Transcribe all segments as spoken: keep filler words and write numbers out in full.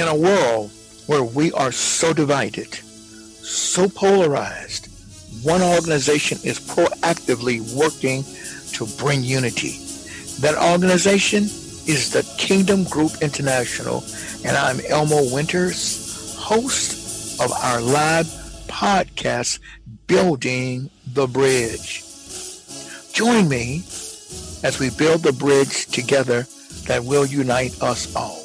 in a world where we are so divided, so polarized, one organization is proactively working to bring unity. That organization is the Kingdom Group International, and I'm Elmo Winters, host of our live podcast, Building the Bridge. Join me as we build the bridge together that will unite us all.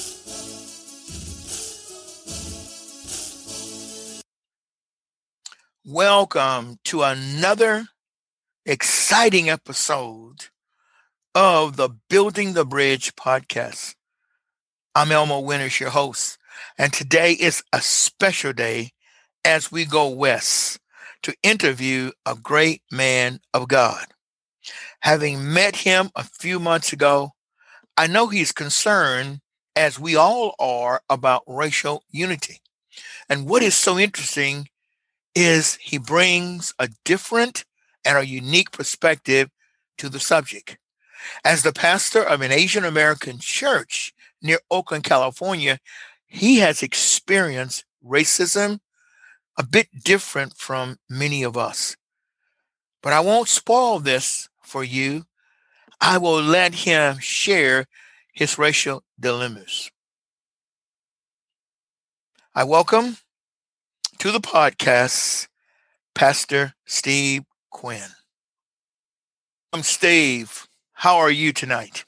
Welcome to another exciting episode of the Building the Bridge podcast. I'm Elmo Winters, your host, and today is a special day as we go west to interview a great man of God. Having met him a few months ago, I know he's concerned, as we all are, about racial unity. And what is so interesting is he brings a different and a unique perspective to the subject. As the pastor of an Asian American church near Oakland, California, he has experienced racism a bit different from many of us. But I won't spoil this for you. I will let him share his racial dilemmas. I welcome to the podcast, Pastor Steve Quinn. I'm Steve. How are you tonight?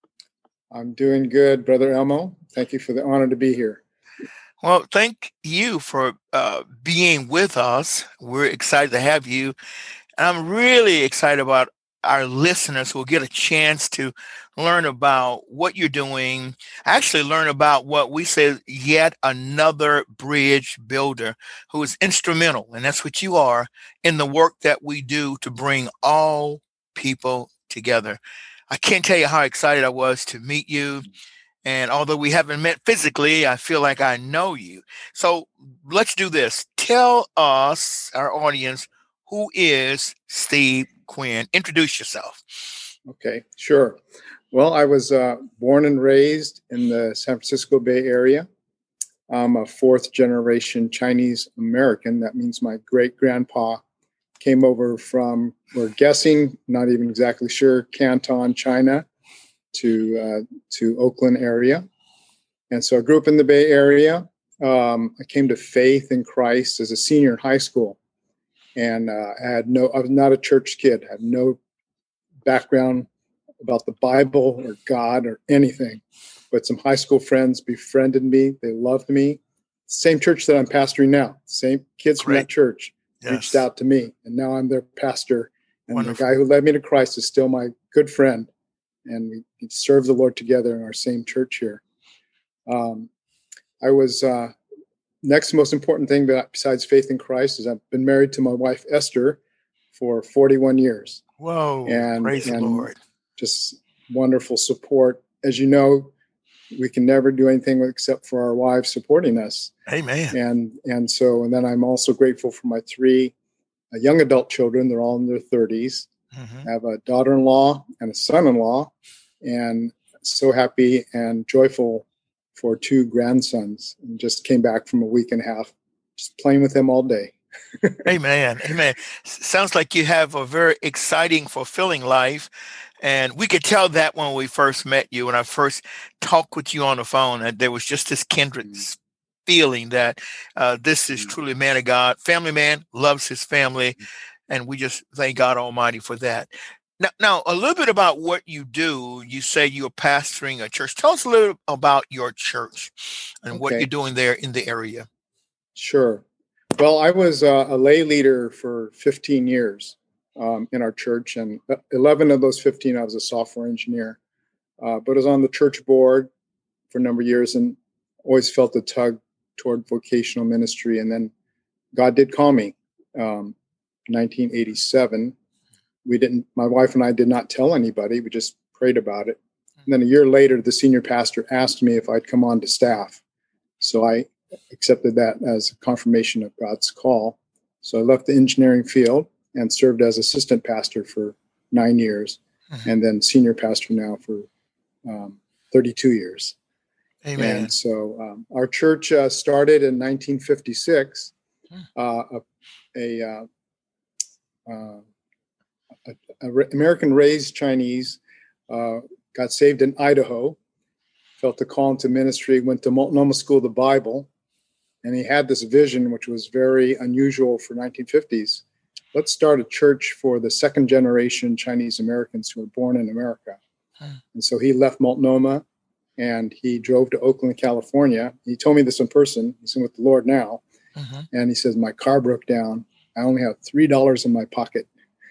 I'm doing good, Brother Elmo. Thank you for the honor to be here. Well, thank you for uh, being with us. We're excited to have you. And I'm really excited about our listeners who will get a chance to learn about what you're doing, actually learn about what we say, yet another bridge builder who is instrumental, and that's what you are, in the work that we do to bring all people together. I can't tell you how excited I was to meet you. And although we haven't met physically, I feel like I know you. So let's do this. Tell us, our audience, who is Steve Quinn? Introduce yourself. Okay, sure. Well, I was uh, born and raised in the San Francisco Bay Area. I'm a fourth generation Chinese American. That means my great grandpa came over from, we're guessing, not even exactly sure, Canton, China, to uh, to Oakland area. And so I grew up in the Bay Area. Um, I came to faith in Christ as a senior in high school. And uh, I had no, I was not a church kid. I had no background about the Bible or God or anything. But some high school friends befriended me. They loved me. Same church that I'm pastoring now. Same kids from Great. that church Yes. reached out to me. And now I'm their pastor. And Wonderful. the guy who led me to Christ is still my good friend. And we, we serve the Lord together in our same church here. Um, I was... Uh, Next most important thing that besides faith in Christ is I've been married to my wife, Esther, for forty-one years. Whoa, and, praise and the Lord. Just wonderful support. As you know, we can never do anything except for our wives supporting us. Amen. And and so, and then I'm also grateful for my three uh, young adult children. They're all in their thirties. Mm-hmm. I have a daughter-in-law and a son-in-law, and so happy and joyful for two grandsons, and just came back from a week and a half, just playing with them all day. Amen. Amen. S- Sounds like you have a very exciting, fulfilling life. And we could tell that when we first met you, when I first talked with you on the phone, that there was just this kindred Mm. feeling that uh, this is truly a man of God, family man, loves his family. And we just thank God Almighty for that. Now, now, a little bit about what you do. You say you're pastoring a church. Tell us a little about your church and what Okay. you're doing there in the area. Sure. Well, I was uh, a lay leader for fifteen years um, in our church, and eleven of those fifteen, I was a software engineer. Uh, but I was on the church board for a number of years and always felt a tug toward vocational ministry. And then God did call me. Um, nineteen eighty-seven. We didn't, my wife and I did not tell anybody. We just prayed about it. And then a year later, the senior pastor asked me if I'd come on to staff. So I accepted that as a confirmation of God's call. So I left the engineering field and served as assistant pastor for nine years, mm-hmm. and then senior pastor now for um, thirty-two years. Amen. And so um, our church uh, started in nineteen fifty-six. Uh, a, a, uh, uh, a, a American-raised Chinese uh, got saved in Idaho, felt the call into ministry, went to Multnomah School of the Bible, and he had this vision, which was very unusual for nineteen fifties. Let's start a church for the second generation Chinese Americans who were born in America. Hmm. And so he left Multnomah and he drove to Oakland, California. He told me this in person. He's in with the Lord now. Mm-hmm. And he says, my car broke down. I only have three dollars in my pocket.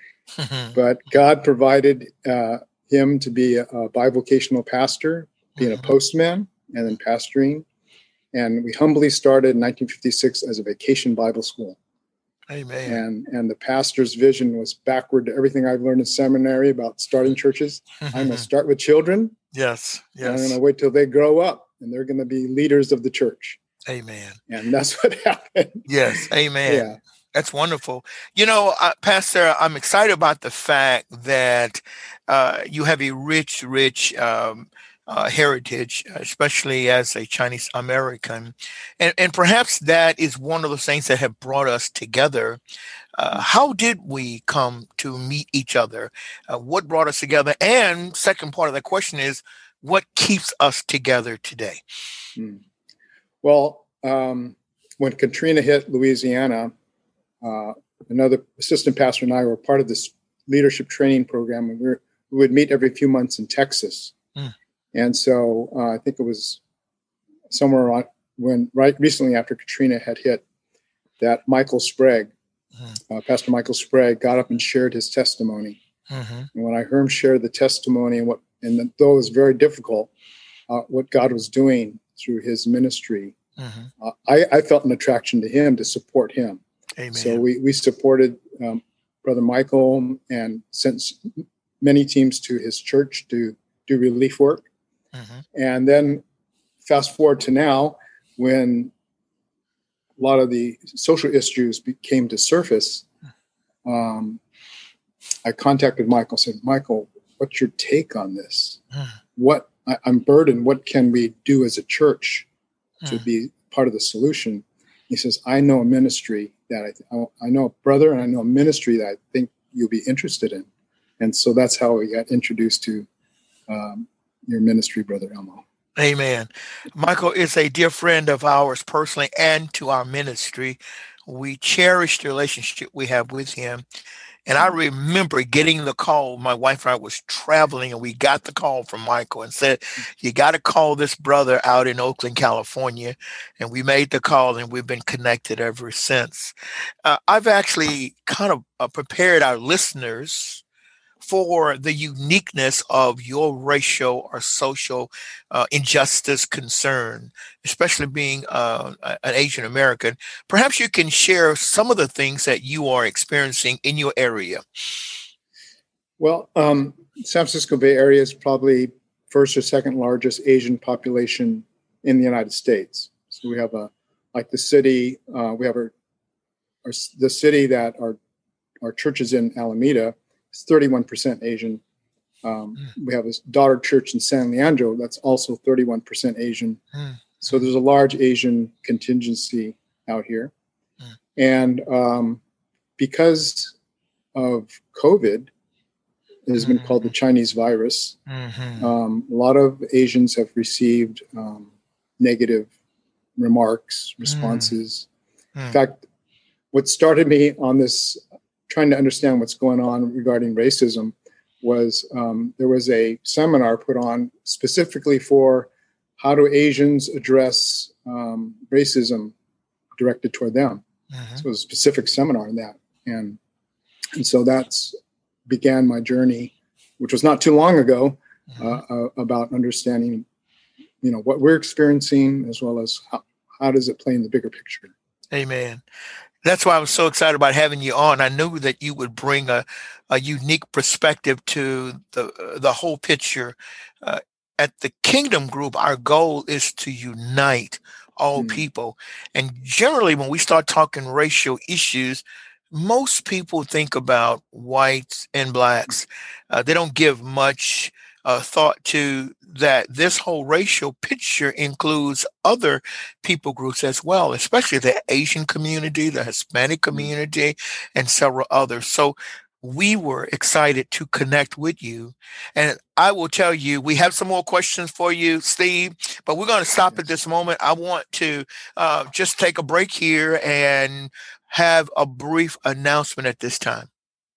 But God provided uh, him to be a, a bivocational pastor, being mm-hmm. a postman, and then pastoring. And we humbly started in nineteen fifty-six as a vacation Bible school. Amen. And and the pastor's vision was backward to everything I've learned in seminary about starting churches. I'm going to start with children. Yes, yes. I'm going to wait till they grow up, and they're going to be leaders of the church. Amen. And that's what happened. Yes, amen. Yeah. That's wonderful. You know, uh, Pastor, I'm excited about the fact that uh, you have a rich, rich um, uh, heritage, especially as a Chinese American. And, and perhaps that is one of the things that have brought us together. Uh, how did we come to meet each other? Uh, what brought us together? And second part of the question is, what keeps us together today? Hmm. Well, um, when Katrina hit Louisiana, uh, another assistant pastor and I were part of this leadership training program, and we, were, we would meet every few months in Texas. Hmm. And so uh, I think it was somewhere on, when right recently after Katrina had hit, that Michael Sprague, mm-hmm. uh, Pastor Michael Sprague, got up and shared his testimony. Mm-hmm. And when I heard him share the testimony and what, and though it was very difficult, uh, what God was doing through his ministry, mm-hmm. uh, I, I felt an attraction to him to support him. Amen. So we we supported um, Brother Michael and sent many teams to his church to do relief work. Mm-hmm. And then fast forward to now, when a lot of the social issues came to surface, um, I contacted Michael, said, Michael, what's your take on this? Mm. What I, I'm burdened. What can we do as a church mm. to be part of the solution? He says, I know a ministry that I, I know a brother and I know a ministry that I think you'll be interested in. And so that's how we got introduced to um, your ministry, Brother Elmo. Amen. Michael is a dear friend of ours personally and to our ministry. We cherish the relationship we have with him. And I remember getting the call. My wife and I was traveling, and we got the call from Michael and said, you got to call this brother out in Oakland, California. And we made the call, and we've been connected ever since. Uh, I've actually kind of uh, prepared our listeners for the uniqueness of your racial or social uh, injustice concern, especially being uh, an Asian American. Perhaps you can share some of the things that you are experiencing in your area. Well, um, San Francisco Bay Area is probably first or second largest Asian population in the United States. So we have a, like the city, uh, we have our, our, the city that our, our church is in, Alameda, is thirty-one percent Asian. Um, mm. We have a daughter church in San Leandro that's also thirty-one percent Asian. Mm. So there's a large Asian contingency out here. Mm. And um, because of COVID, it has been mm-hmm. called the Chinese virus. Mm-hmm. Um, a lot of Asians have received um, negative remarks, responses. Mm. In fact, what started me on this, trying to understand what's going on regarding racism, was um, there was a seminar put on specifically for how do Asians address um, racism directed toward them. Mm-hmm. So it was a specific seminar on that. And, and so that's began my journey, which was not too long ago, mm-hmm. uh, uh, about understanding, you know, what we're experiencing, as well as how, how does it play in the bigger picture. Amen. That's why I was so excited about having you on. I knew that you would bring a, a unique perspective to the uh, the whole picture. Uh, at the Kingdom Group, our goal is to unite all mm. people. And generally, when we start talking racial issues, most people think about whites and blacks. Uh, they don't give much uh, thought to that this whole racial picture includes other people groups as well, especially the Asian community, the Hispanic community, and several others. So we were excited to connect with you. And I will tell you, we have some more questions for you, Steve, but we're going to stop at this moment. I want to uh, just take a break here and have a brief announcement at this time.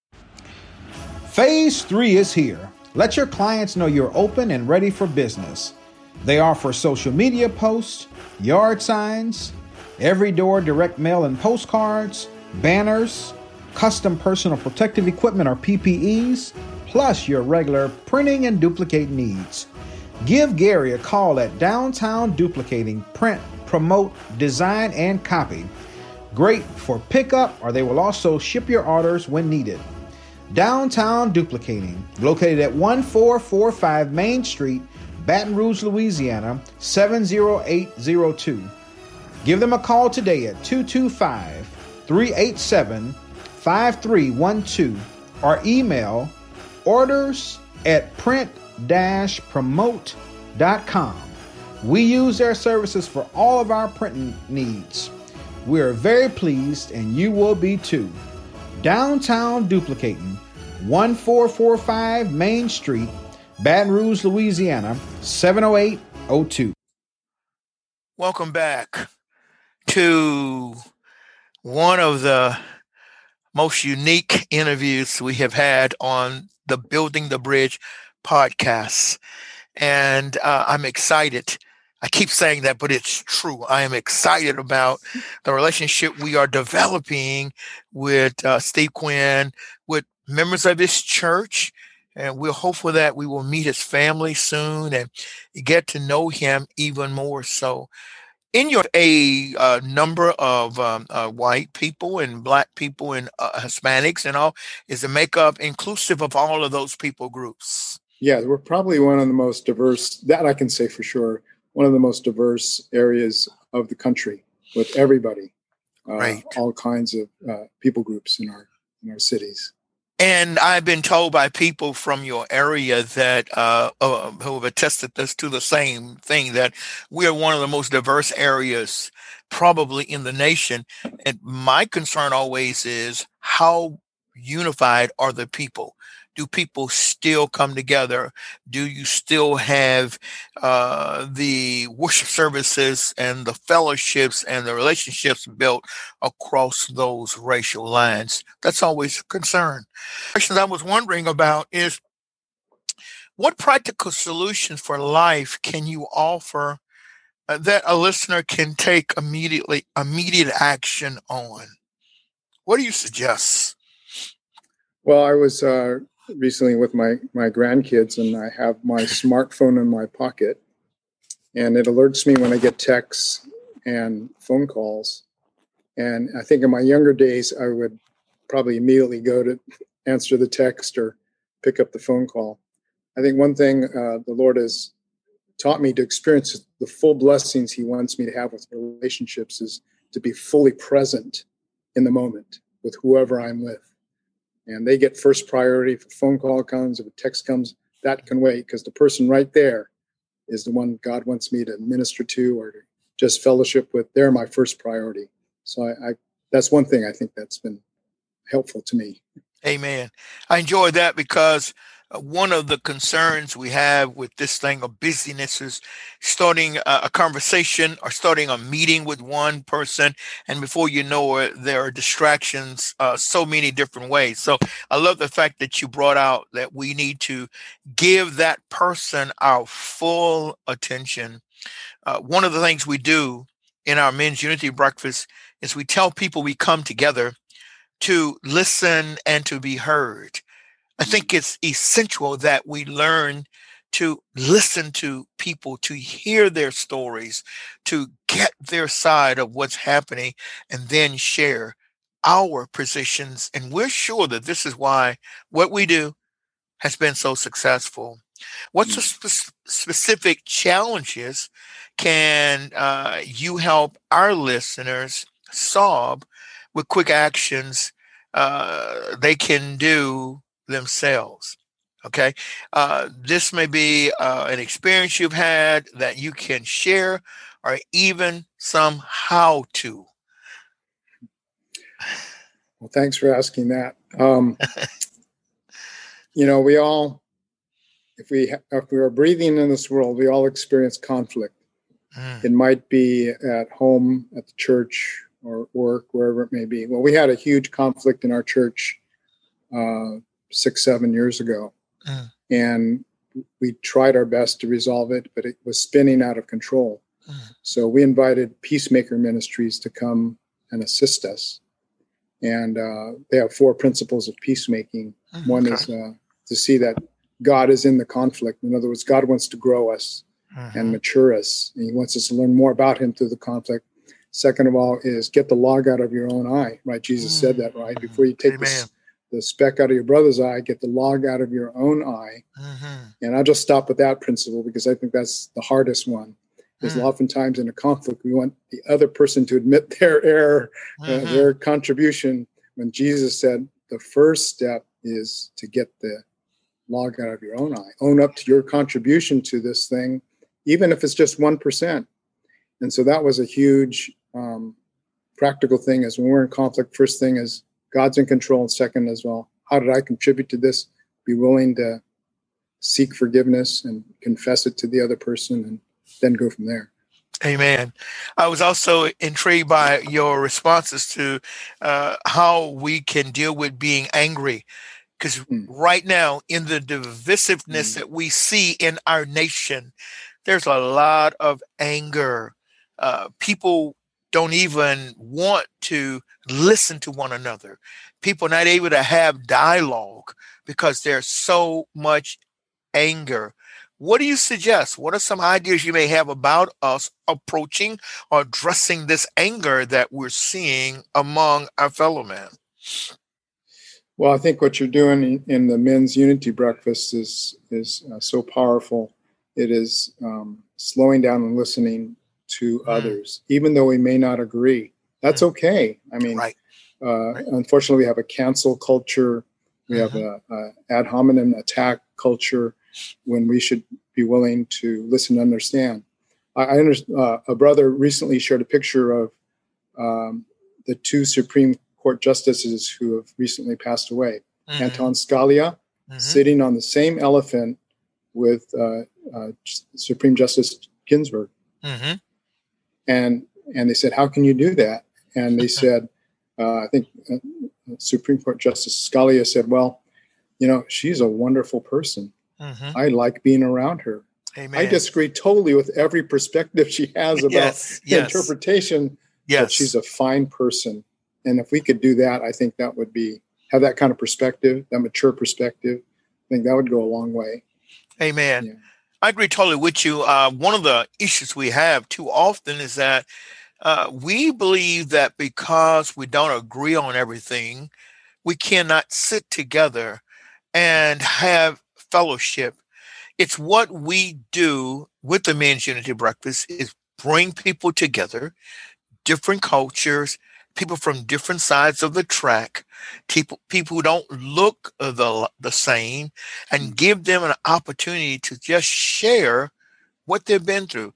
Phase three is here. Let your clients know you're open and ready for business. They offer social media posts, yard signs, every door direct mail and postcards, banners, custom personal protective equipment or P P Es, plus your regular printing and duplicate needs. Give Gary a call at Downtown Duplicating, print, promote, design, and copy. Great for pickup, or they will also ship your orders when needed. Downtown Duplicating, located at one four four five Main Street, Baton Rouge, Louisiana, seven zero eight zero two. Give them a call today at two two five, three eight seven, five three one two or email orders at print dash promote dot com. We use their services for all of our printing needs. We are very pleased, and you will be too. Downtown Duplicating, one four four five Main Street, Baton Rouge, Louisiana, seven oh eight oh two. Welcome back to one of the most unique interviews we have had on the Building the Bridge podcast. And uh, I'm excited. I keep saying that, but it's true. I am excited about the relationship we are developing with uh, Steve Quinn, with members of his church. And we're hopeful that we will meet his family soon and get to know him even more so. In your a uh, number of um, uh, white people and black people and uh, Hispanics and all, is the makeup inclusive of all of those people groups? Yeah, we're probably one of the most diverse, that I can say for sure, one of the most diverse areas of the country with everybody, uh, right. all kinds of uh, people groups in our in our cities. And I've been told by people from your area that uh, uh, who have attested this to the same thing, that we are one of the most diverse areas probably in the nation. And my concern always is, how unified are the people? Do people still come together? Do you still have uh, the worship services and the fellowships and the relationships built across those racial lines? That's always a concern. Questions I was wondering about is, what practical solutions for life can you offer uh, that a listener can take immediately, immediate action on? What do you suggest? Well, I was uh, recently with my, my grandkids, and I have my smartphone in my pocket, and it alerts me when I get texts and phone calls. And I think in my younger days, I would probably immediately go to answer the text or pick up the phone call. I think one thing uh, the Lord has taught me to experience the full blessings he wants me to have with relationships is to be fully present in the moment with whoever I'm with. And they get first priority. If a phone call comes, if a text comes, that can wait, because the person right there is the one God wants me to minister to or to just fellowship with. They're my first priority. So I, I that's one thing I think that's been helpful to me. Amen. I enjoy that, because uh, one of the concerns we have with this thing of busyness is starting a, a conversation or starting a meeting with one person, and before you know it, there are distractions uh, so many different ways. So I love the fact that you brought out that we need to give that person our full attention. Uh, one of the things we do in our Men's Unity Breakfast is we tell people we come together to listen and to be heard. I think it's essential that we learn to listen to people, to hear their stories, to get their side of what's happening, and then share our positions. And we're sure that this is why what we do has been so successful. What's the spe- specific challenges can uh, you help our listeners solve with quick actions uh, they can do themselves? Okay. Uh, this may be uh, an experience you've had that you can share, or even some how to. Well, thanks for asking that. Um, you know, we all, if we if we are breathing in this world, we all experience conflict. Mm. It might be at home, at the church, or work, wherever it may be. Well, we had a huge conflict in our church uh, six, seven years ago, Mm. and we tried our best to resolve it, but it was spinning out of control. Mm. So we invited Peacemaker Ministries to come and assist us. And uh, they have four principles of peacemaking. Mm, One okay. is uh, to see that God is in the conflict. In other words, God wants to grow us Mhm. and mature us. And he wants us to learn more about him through the conflict. Second of all is get the log out of your own eye, right? Jesus said that, right? Mhm. Before you take Amen. the, the speck out of your brother's eye, get the log out of your own eye. Mhm. And I'll just stop with that principle because I think that's the hardest one. Is Mm. oftentimes in a conflict, we want the other person to admit their error, uh, Mhm. their contribution. When Jesus said the first step is to get the log out of your own eye, own up to your contribution to this thing, even if it's just one percent. And so that was a huge um, practical thing. Is when we're in conflict, first thing is God's in control, and second as well, how did I contribute to this? Be willing to seek forgiveness and confess it to the other person, and then go from there. Amen. I was also intrigued by your responses to uh, how we can deal with being angry. Because Mm. right now, in the divisiveness Mm. that we see in our nation, there's a lot of anger. Uh, people don't even want to listen to one another. People not able to have dialogue because there's so much anger. What do you suggest? What are some ideas you may have about us approaching or addressing this anger that we're seeing among our fellow men? Well, I think what you're doing in, in the men's unity breakfast is is uh, so powerful. It is um, slowing down and listening to Mm. others, even though we may not agree. That's Mm. okay. I mean, Right. uh, Right. unfortunately, we have a cancel culture. We have Mhm. a, a ad hominem attack culture when we should be willing to listen and understand. I, I under, uh, a brother recently shared a picture of um, the two Supreme Court justices who have recently passed away, Mhm. Anton Scalia, Mhm. sitting on the same elephant with uh, uh, Supreme Justice Ginsburg. Mhm. And and they said, how can you do that? And they said, uh, I think uh, Supreme Court Justice Scalia said, well, you know, she's a wonderful person. Mhm. I like being around her. I Amen. disagree totally with every perspective she has about Yes. the Yes. interpretation, but Yes. she's a fine person. And if we could do that, I think that would be, have that kind of perspective, that mature perspective. I think that would go a long way. Amen. Yeah. I agree totally with you. Uh, one of the issues we have too often is that uh, we believe that because we don't agree on everything, we cannot sit together and have fellowship. It's what we do with the Men's Unity Breakfast is bring people together, different cultures, people from different sides of the track, people people who don't look uh, the the same, and give them an opportunity to just share what they've been through.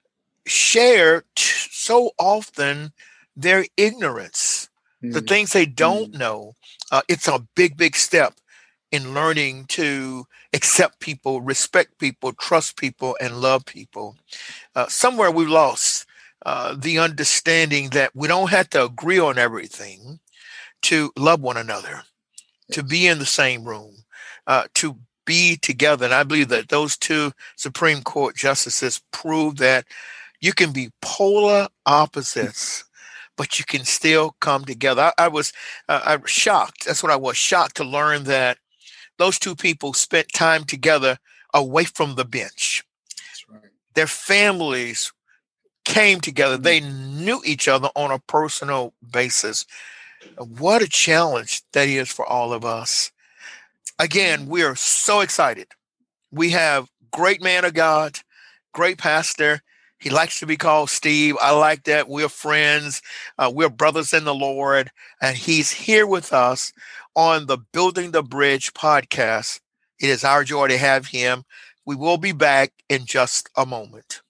Share t- so often their ignorance, the Mm. things they don't Mm. know. Uh, it's a big, big step in learning to accept people, respect people, trust people, and love people. Uh, somewhere we lost uh, the understanding that we don't have to agree on everything to love one another, to be in the same room, uh, to be together. And I believe that those two Supreme Court justices prove that you can be polar opposites, but you can still come together. I, I was uh, I was shocked. That's what I was shocked to learn that those two people spent time together away from the bench. That's right. Their families came together. Mm. They knew each other on a personal basis. What a challenge that is for all of us. Again, we are so excited. We have great man of God, great pastor. He likes to be called Steve. I like that. We're friends. Uh, we're brothers in the Lord. And he's here with us on the Building the Bridge podcast. It is our joy to have him. We will be back in just a moment.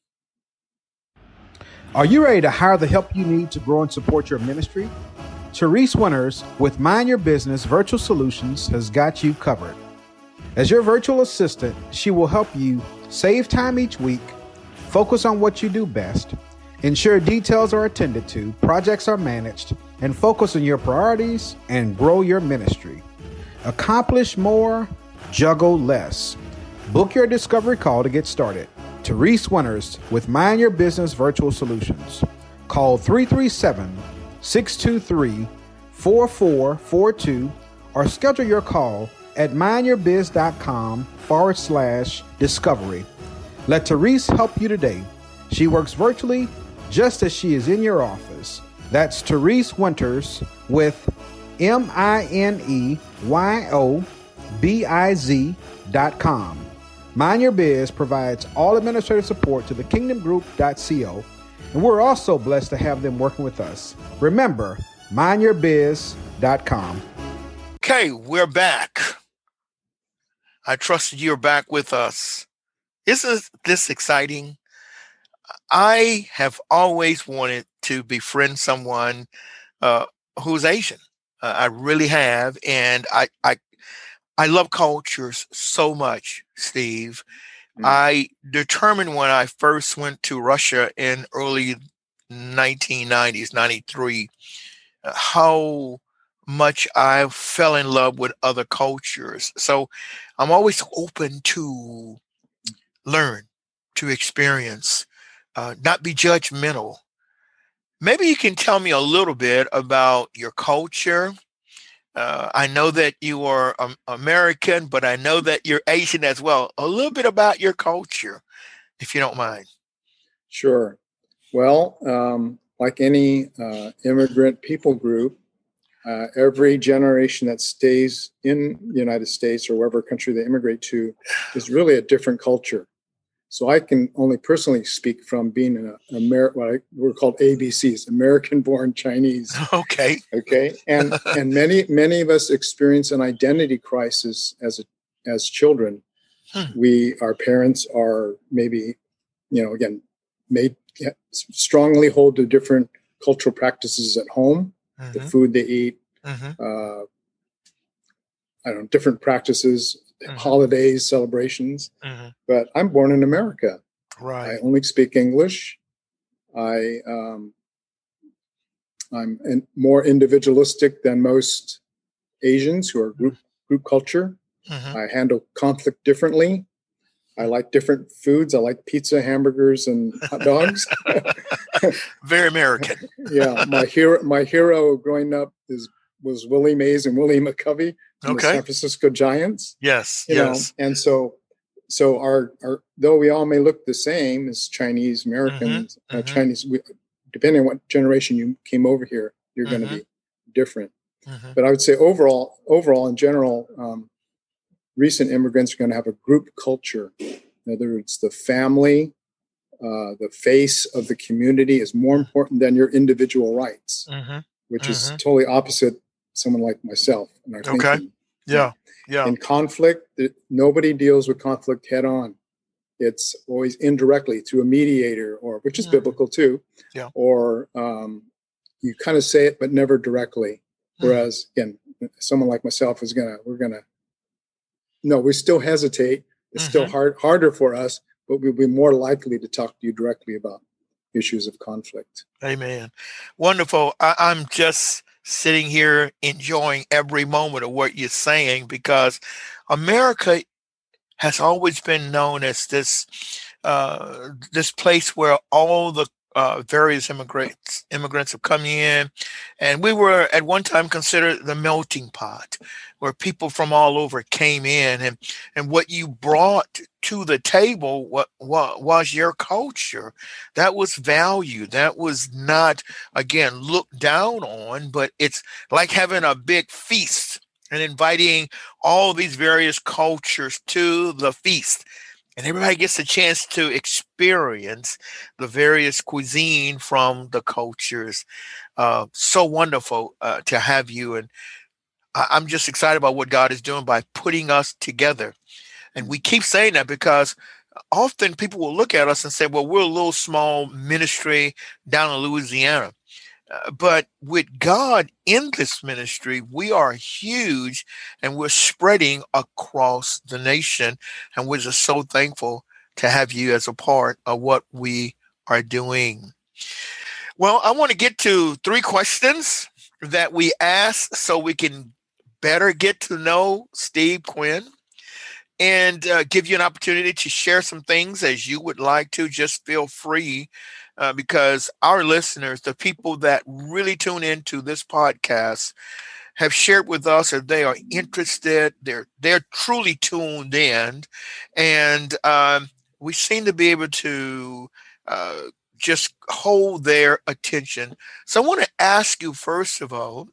Are you ready to hire the help you need to grow and support your ministry? Therese Winters with Mind Your Business Virtual Solutions has got you covered. As your virtual assistant, she will help you save time each week, focus on what you do best, ensure details are attended to, projects are managed, and focus on your priorities and grow your ministry. Accomplish more, juggle less. Book your discovery call to get started. Therese Winters with Mind Your Business Virtual Solutions. Call three three seven, six two three, four four four two or schedule your call at mindyourbiz.com forward slash discovery. Let Therese help you today. She works virtually just as she is in your office. That's Therese Winters with M I N E Y O B I Z dot com. Mind Your Biz provides all administrative support to the kingdom group dot co, and we're also blessed to have them working with us. Remember, mind your biz dot com. Okay, we're back. I trust you're back with us. Isn't this exciting? I have always wanted to befriend someone uh, who's Asian. Uh, I really have, and I, I I love cultures so much, Steve. Mm. I determined when I first went to Russia in early nineteen nineties, ninety-three, how much I fell in love with other cultures. So I'm always open to learn, to experience, uh, not be judgmental. Maybe you can tell me a little bit about your culture. Uh, I know that you are um, American, but I know that you're Asian as well. A little bit about your culture, if you don't mind. Sure. Well, um, like any uh, immigrant people group, uh, every generation that stays in the United States or wherever country they immigrate to is really a different culture. So I can only personally speak from being an American, what I, we're called A B Cs, American-born Chinese. Okay. Okay. And and many many of us experience an identity crisis as a, as children. Hmm. We our parents are maybe, you know, again, made strongly hold to different cultural practices at home, mm-hmm. the food they eat, mm-hmm. uh, I don't know, different practices. Mm-hmm. Holidays, celebrations, mm-hmm. but I'm born in America. Right. I only speak English. I um, I'm in, more individualistic than most Asians who are group group culture. Mm-hmm. I handle conflict differently. I like different foods. I like pizza, hamburgers, and hot dogs. Very American. Yeah, my hero, my hero growing up is was Willie Mays and Willie McCovey. Okay. The San Francisco Giants. Yes. You yes. know, and so, so our, our, though we all may look the same as Chinese Americans, mm-hmm. uh, mm-hmm. Chinese, we, depending on what generation you came over here, you're mm-hmm. going to be different. Mm-hmm. But I would say overall, overall in general, um, recent immigrants are going to have a group culture. In other words, the family, uh, the face of the community is more important than your individual rights, mm-hmm. which mm-hmm. is totally opposite someone like myself. And our okay. thinking. Yeah. Yeah. In conflict, nobody deals with conflict head on. It's always indirectly through a mediator, or which is mm. biblical too. Yeah. Or um, you kind of say it, but never directly. Mm. Whereas again, someone like myself is gonna, we're gonna. No, we still hesitate. It's mm-hmm. still hard, harder for us, but we'll be more likely to talk to you directly about issues of conflict. Amen. Wonderful. I, I'm just sitting here enjoying every moment of what you're saying, because America has always been known as this uh, this place where all the uh, various immigrants immigrants have come in, and we were at one time considered the melting pot, where people from all over came in, and and what you brought to the table what, what was your culture. That was value. That was not, again, looked down on, but it's like having a big feast and inviting all these various cultures to the feast. And everybody gets a chance to experience the various cuisine from the cultures. Uh, so wonderful uh, to have you. And I, I'm just excited about what God is doing by putting us together. And we keep saying that because often people will look at us and say, well, we're a little small ministry down in Louisiana. Uh, but with God in this ministry, we are huge and we're spreading across the nation. And we're just so thankful to have you as a part of what we are doing. Well, I want to get to three questions that we ask so we can better get to know Steve Quinn and uh, give you an opportunity to share some things as you would like to. Just feel free uh, because our listeners, the people that really tune into this podcast, have shared with us that they are interested. They're they're truly tuned in, and um, we seem to be able to uh, just hold their attention. So I want to ask you, first of all,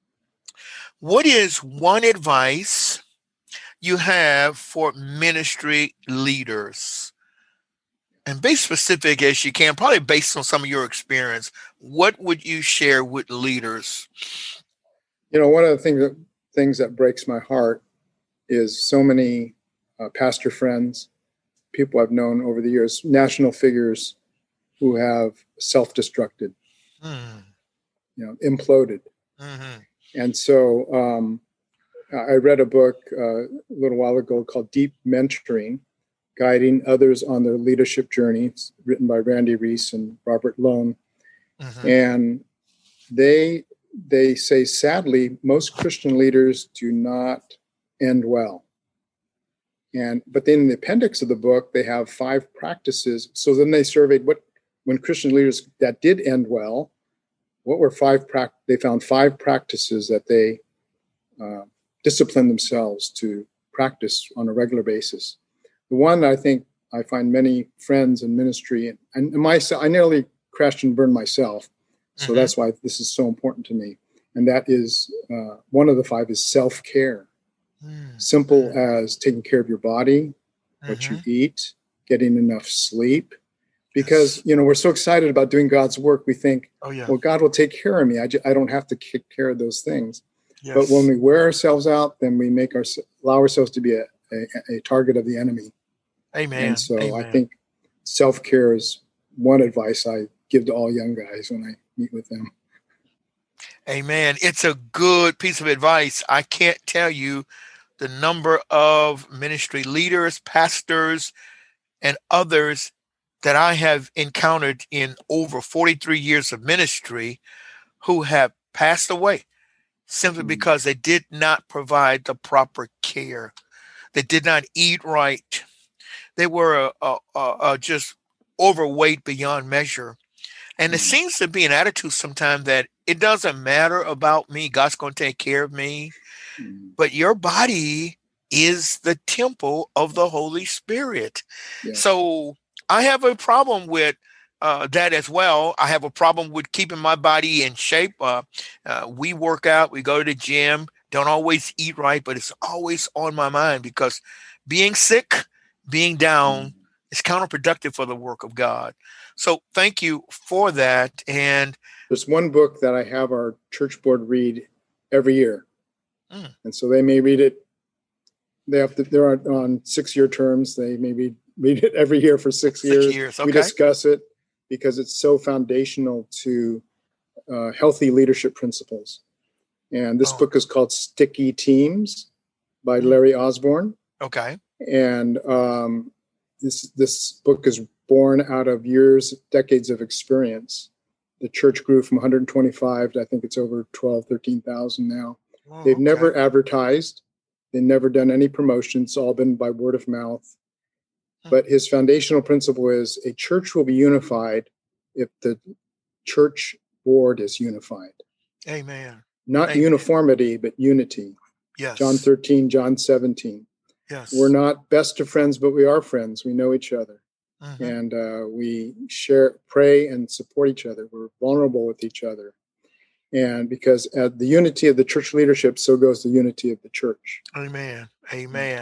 what is one advice you have for ministry leaders? And be specific as you can, probably based on some of your experience. What would you share with leaders? You know, one of the things that, things that breaks my heart is so many uh, pastor friends, people I've known over the years, national figures who have self-destructed, mm. you know, imploded. Mm-hmm. And so um, I read a book uh, a little while ago called Deep Mentoring, Guiding Others on Their Leadership Journey. It's written by Randy Reese and Robert Lone. Mm-hmm. And they they say, sadly, most Christian leaders do not end well. And but then in the appendix of the book, they have five practices. So then they surveyed what when Christian leaders that did end well, what were five pra- they found five practices that they uh, disciplined themselves to practice on a regular basis. The one I think I find many friends in ministry, and, and myself, I nearly crashed and burned myself. So mm-hmm. that's why this is so important to me. And that is, uh, one of the five is self-care. Mm-hmm. Simple as taking care of your body, what mm-hmm. you eat, getting enough sleep. Because, yes. you know, we're so excited about doing God's work. We think, oh, yeah. well, God will take care of me. I, just, I don't have to take care of those things. Yes. But when we wear ourselves out, then we make our, allow ourselves to be a, a, a target of the enemy. Amen. And so Amen. I think self-care is one advice I give to all young guys when I meet with them. Amen. It's a good piece of advice. I can't tell you the number of ministry leaders, pastors, and others that I have encountered in over forty-three years of ministry who have passed away simply because they did not provide the proper care. They did not eat right. They were uh, uh, uh, just overweight beyond measure. And it seems to be an attitude sometimes that it doesn't matter about me. God's going to take care of me. But your body is the temple of the Holy Spirit. Yeah. So I have a problem with uh, that as well. I have a problem with keeping my body in shape. Uh, uh, we work out, we go to the gym, don't always eat right, but it's always on my mind because being sick, being down mm. is counterproductive for the work of God. So thank you for that. And there's one book that I have our church board read every year. Mm. And so they may read it. They have to, they're on six-year terms. They maybe read it every year for six, six years. years. Okay. We discuss it because it's so foundational to uh, healthy leadership principles. And this oh. book is called Sticky Teams by Larry Osborne. Okay. And um, this this book is born out of years, decades of experience. The church grew from one hundred twenty-five to I think it's over twelve, thirteen thousand now. Oh, They've okay. never advertised. They've never done any promotions. It's all been by word of mouth. Hmm. But his foundational principle is a church will be unified if the church board is unified. Amen. Not Amen. Uniformity, but unity. Yes. John thirteen, John seventeen. Yes. We're not best of friends, but we are friends. We know each other. Mm-hmm. And uh, we share, pray, and support each other. We're vulnerable with each other. And because at the unity of the church leadership, so goes the unity of the church. Amen. Amen.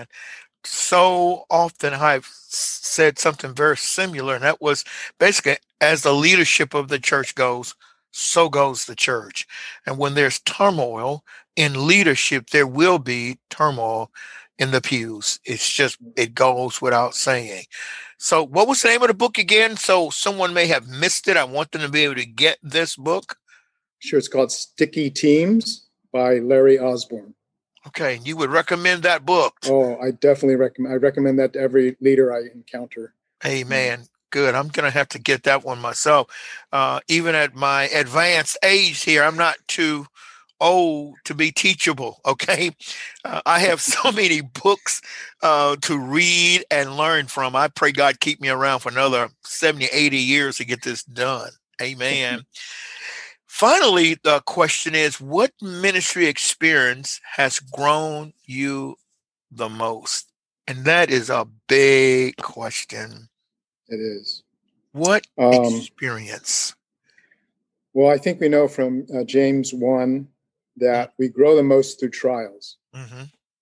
So often I've said something very similar, and that was basically as the leadership of the church goes, so goes the church. And when there's turmoil, in leadership, there will be turmoil in the pews. It's just, it goes without saying. So what was the name of the book again? So someone may have missed it. I want them to be able to get this book. Sure. It's called Sticky Teams by Larry Osborne. Okay. You would recommend that book? Oh, I definitely recommend. I recommend that to every leader I encounter. Amen. Good. I'm going to have to get that one myself. Uh, even at my advanced age here, I'm not too old to be teachable. Okay. Uh, I have so many books uh, to read and learn from. I pray God keep me around for another seventy, eighty years to get this done. Amen. Finally, the question is, what ministry experience has grown you the most? And that is a big question. It is. What um, experience? Well, I think we know from uh, James one that we grow the most through trials. Mm-hmm.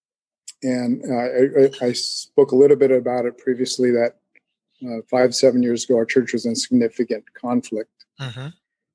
And uh, I, I spoke a little bit about it previously, that uh, five, seven years ago, our church was in significant conflict. Mm-hmm.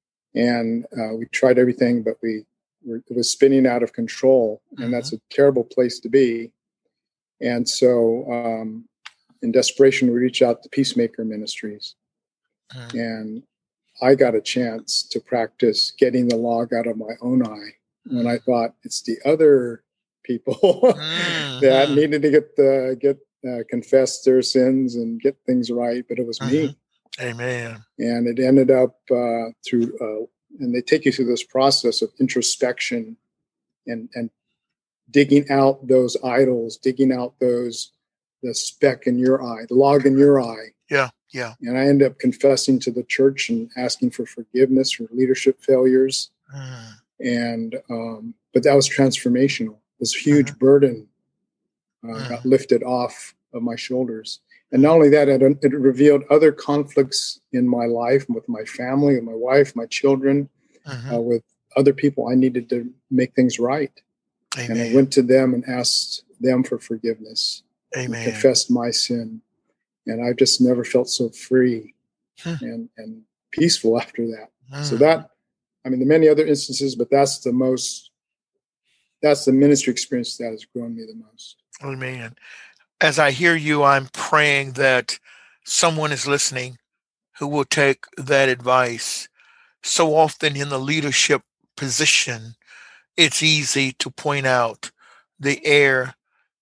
And uh, we tried everything, but we were, it was spinning out of control. And Mm-hmm. that's a terrible place to be. And so um, in desperation, we reached out to Peacemaker Ministries. Mm-hmm. And I got a chance to practice getting the log out of my own eye when I thought it's the other people Mm-hmm. that needed to get the get uh, confess their sins and get things right, but it was Mm-hmm. me. Amen. And it ended up uh, through, uh, and they take you through this process of introspection and and digging out those idols, digging out those the speck in your eye, the log in your eye. Yeah, yeah. And I ended up confessing to the church and asking for forgiveness for leadership failures. Mm. And, um, but that was transformational. This huge Mm-hmm. burden uh, Mm-hmm. got lifted off of my shoulders. And not only that, it, it revealed other conflicts in my life, with my family, with my wife, my children, Mm-hmm. uh, with other people. I needed to make things right. Amen. And I went to them and asked them for forgiveness. Amen. And confessed my sin. And I just never felt so free Hmm. and, and peaceful after that. Mm. So that, I mean, there are many other instances, but that's the most, that's the ministry experience that has grown me the most. Amen. As I hear you, I'm praying that someone is listening who will take that advice. So often in the leadership position, it's easy to point out the error,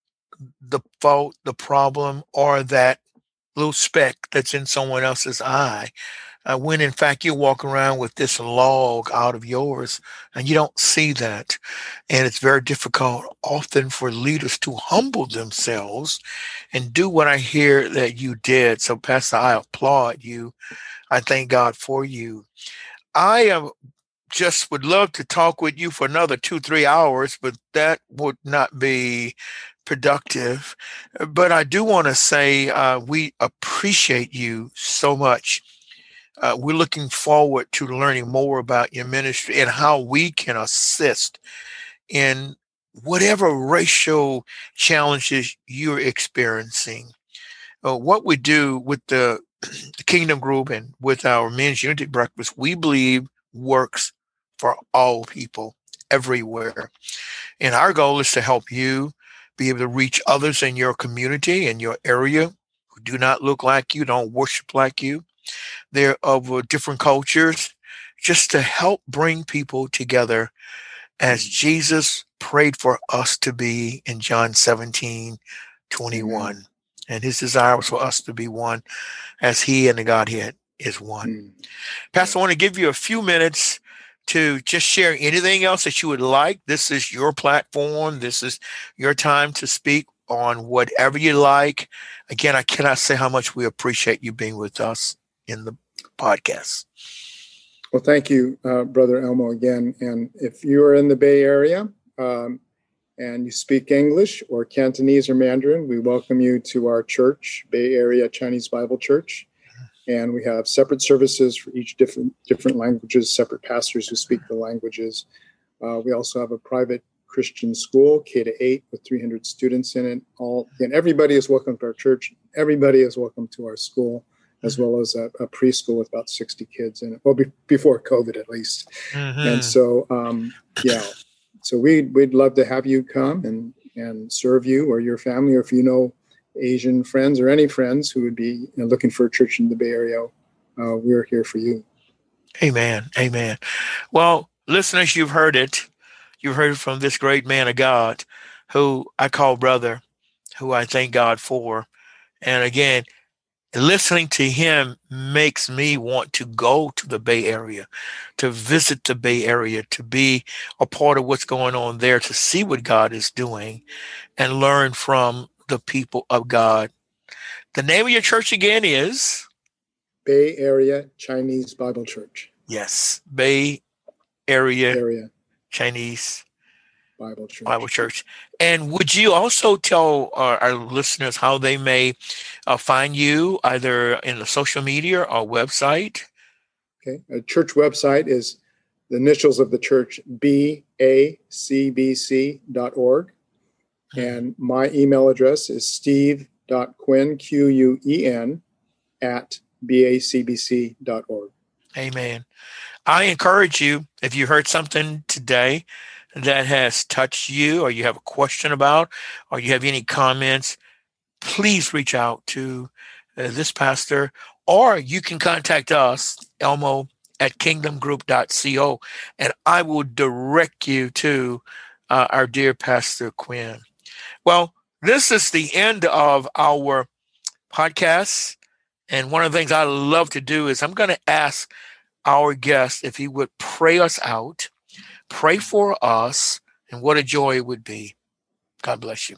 the fault, the problem, or that little speck that's in someone else's eye. Uh, when in fact you walk around with this log out of yours and you don't see that. And it's very difficult often for leaders to humble themselves and do what I hear that you did. So Pastor, I applaud you. I thank God for you. I am just would love to talk with you for another two, three hours, but that would not be productive. But I do want to say uh, we appreciate you so much. Uh, we're looking forward to learning more about your ministry and how we can assist in whatever racial challenges you're experiencing. Uh, what we do with the, the Kingdom Group and with our Men's Unity Breakfast, we believe works for all people everywhere. And our goal is to help you be able to reach others in your community, in your area, who do not look like you, don't worship like you. They're of uh, different cultures, just to help bring people together as Jesus prayed for us to be in John seventeen twenty-one. Amen. And his desire was for us to be one as he and the Godhead is one. Mm. Pastor, I want to give you a few minutes to just share anything else that you would like. This is your platform. This is your time to speak on whatever you like. Again, I cannot say how much we appreciate you being with us in the podcast. Well, thank you, uh, Brother Elmo, again. And if you are in the Bay Area um, and you speak English or Cantonese or Mandarin, we welcome you to our church, Bay Area Chinese Bible Church. And we have separate services for each different different languages, separate pastors who speak the languages. Uh, we also have a private Christian school, K to eight, with three hundred students in it. All and everybody is welcome to our church. Everybody is welcome to our school, as well as a, a preschool with about sixty kids in it. Well, be, before COVID, at least. Mm-hmm. And so, um, yeah, so we, we'd love to have you come and, and serve you or your family, or if you know Asian friends or any friends who would be you know, looking for a church in the Bay Area, uh, we're here for you. Amen. Amen. Well, listeners, you've heard it. You've heard it from this great man of God who I call brother, who I thank God for. And again, listening to him makes me want to go to the Bay Area, to visit the Bay Area, to be a part of what's going on there, to see what God is doing and learn from the people of God. The name of your church again is? Bay Area Chinese Bible Church. Yes, Bay Area, Area. Chinese Bible Church. Bible Church. And would you also tell our, our listeners how they may uh, find you, either in the social media or website? Okay. A church website is the initials of the church, B A C B C dot org. Mm-hmm. And my email address is steve.quinn, Q U E N, at B A C B C dot org. Amen. I encourage you, if you heard something today that has touched you, or you have a question about, or you have any comments, please reach out to uh, this pastor, or you can contact us, Elmo at kingdom group dot co, and I will direct you to uh, our dear Pastor Quinn. Well, this is the end of our podcast. And one of the things I love to do is I'm going to ask our guest if he would pray us out, pray for us, and what a joy it would be. God bless you.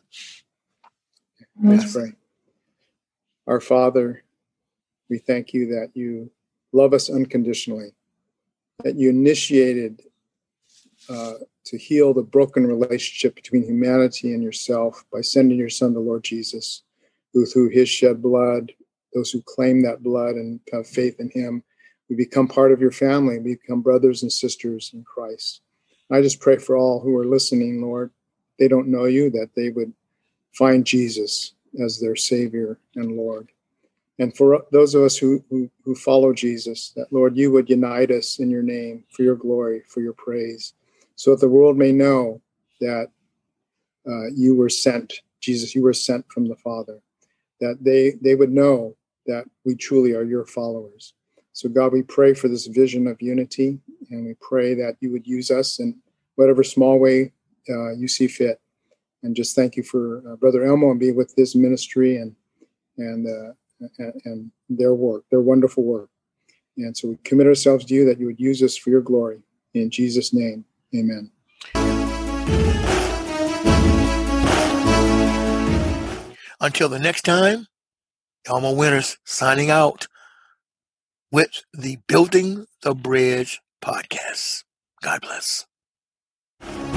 Let's pray. Our Father, we thank you that you love us unconditionally, that you initiated uh, to heal the broken relationship between humanity and yourself by sending your Son, the Lord Jesus, who through his shed blood, those who claim that blood and have faith in him, we become part of your family. We become brothers and sisters in Christ. I just pray for all who are listening, Lord, they don't know you, that they would find Jesus as their Savior and Lord. And for those of us who, who, who follow Jesus, that, Lord, you would unite us in your name, for your glory, for your praise, so that the world may know that uh, you were sent, Jesus, you were sent from the Father, that they, they would know that we truly are your followers. So, God, we pray for this vision of unity, and we pray that you would use us in whatever small way uh, you see fit. And just thank you for uh, Brother Elmo and be with this ministry and and, uh, and and their work, their wonderful work. And so we commit ourselves to you, that you would use us for your glory. In Jesus' name, amen. Until the next time, Elmo Winters signing out with the Building the Bridge podcast. God bless.